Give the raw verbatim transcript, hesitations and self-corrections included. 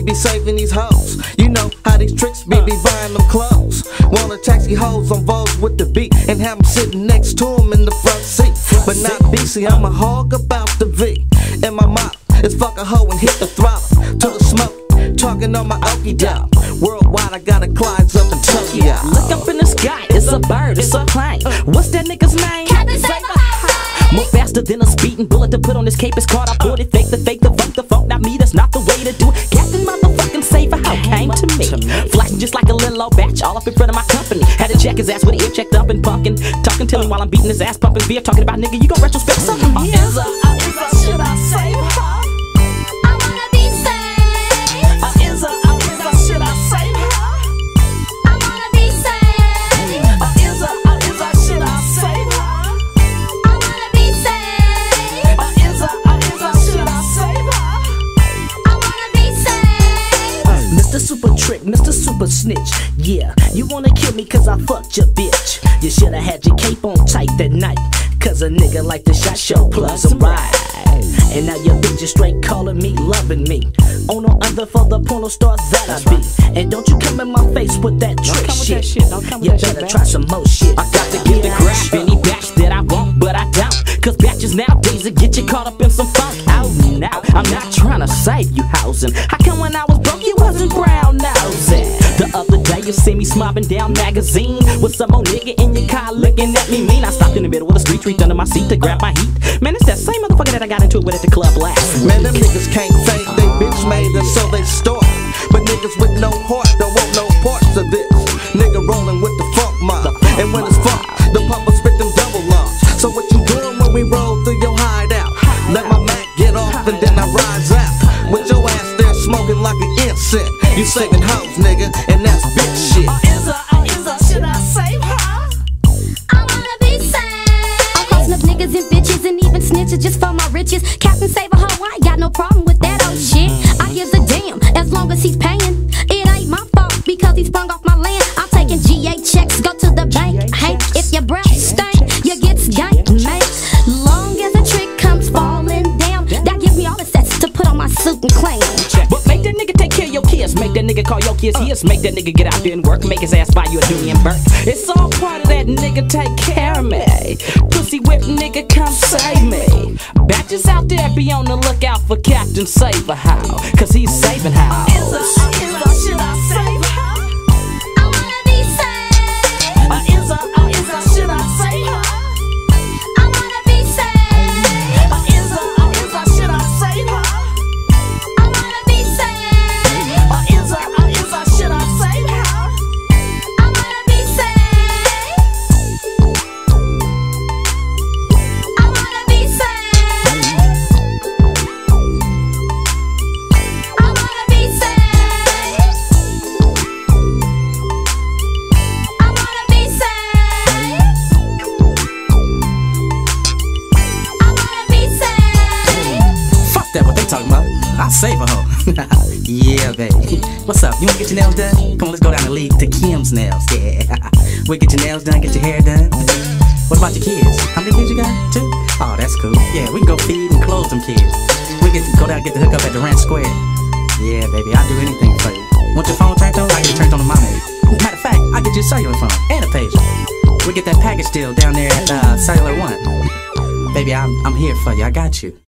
be saving these hoes. You know how these tricks be, be buying them clothes. Wanna taxi hoes on Vogues with the beat and have them sitting next to them in the front seat. But not B C, I'm a hog about the V. And my mop is fuck a hoe and hit the throttle to the smoke. Talking on my okie doke. Worldwide, I got a Clyde's up in Tokyo. Look up in the sky, it's a bird, it's a plane. What's that nigga's name? Captain Saber. More faster than a speeding bullet to put on his cape. It's caught, I bought it, fake the fake, the funk, the funk. Not me, that's not the way to do it. Captain motherfucking Saber, how came to me? Flashing just like a little old batch, all up in front of my company. Had to check his ass with an ear checked up and punkin'. Talking to him while I'm beating his ass, pumping beer. Talking about nigga, you gon' retrospect something. Uh, is a, uh, is a, should I say her? Super trick, Mister Super Snitch. Yeah, you wanna kill me cause I fucked your bitch. You shoulda had your cape on tight that night, cause a nigga like the shot show plus some ride. And now your bitch is straight calling me, loving me. On no other for the porno star that I be. And don't you come in my face with that trick shit. shit. You better that try some more shit. I got to get the grab any batch that I want, but I don't. Cause batches nowadays will get you caught up in some funk. Oh no, I'm not trying to save you housing. How come when I was broke you wasn't brown nosing? The other day you see me smobbing down magazine with some old nigga in your car looking at me mean. I stopped in the middle of the street, reached under my seat to grab my heat. Man, it's that same motherfucker that I got into it with at the club last week. Man, them niggas can't fake, they bitch made and so they store. But niggas with no heart don't want no parts of this. Nigga rolling with the funk mob, and when it's funk, the pumper spit them double laws. So what you doing when we roll through your hideout? Let my Mac get off and then I rise out. With your ass there smoking like an incense. You saving hoes, nigga, and that's bitch shit. Uh, is a, uh, is a, should I save her? I wanna be saved. I'm crossing up niggas and bitches and even snitches just for my riches. Captain Saber, ho, I ain't got no problem with that old shit. I gives a damn as long as he's paying. It ain't my fault because he sprung off my land. I'm taking G A checks, go to the bank. Hey, if your breath stink, you get skanked, man. Long as a trick comes falling down, that gives me all the sets to put on my suit and claim. But make that nigga take care of your kids. Make that nigga call your kids his. Make that nigga get out there and work. Make his ass buy you a dooney and burnt. It's all part of that nigga take care of me. Pussy whip nigga come save me. Batches out there be on the lookout for Captain Saber how, cause he's saving how. Is a, is a, should I save her? I wanna be saved. Uh, is a, uh, is a, should I save her? I wanna be saved. Uh, is a, uh, is a, should I save her? I wanna be saved. Uh, is a, uh, is a, should I save her? I wanna be saved. I wanna be saved. I wanna be saved. I wanna be saved. I wanna be saved. Fuck that, what they talking about? I'll save a hoe. Yeah, baby. What's up? You wanna get your nails done? Come on, let's go down the league to Kim's Nails. Yeah. We'll get your nails done, get your hair done. What about your kids? How many kids you got? Two? Oh, that's cool. Yeah, we can go feed and clothe them kids. We get to go down and get the hookup at the Ranch Square. Yeah, baby, I'll do anything for you. Want your phone turned on? I get it turned on to my name. Matter of fact, I'll get you a cellular phone and a pager. We get that package deal down there at uh, Cellular One. Baby, I'm, I'm here for you. I got you.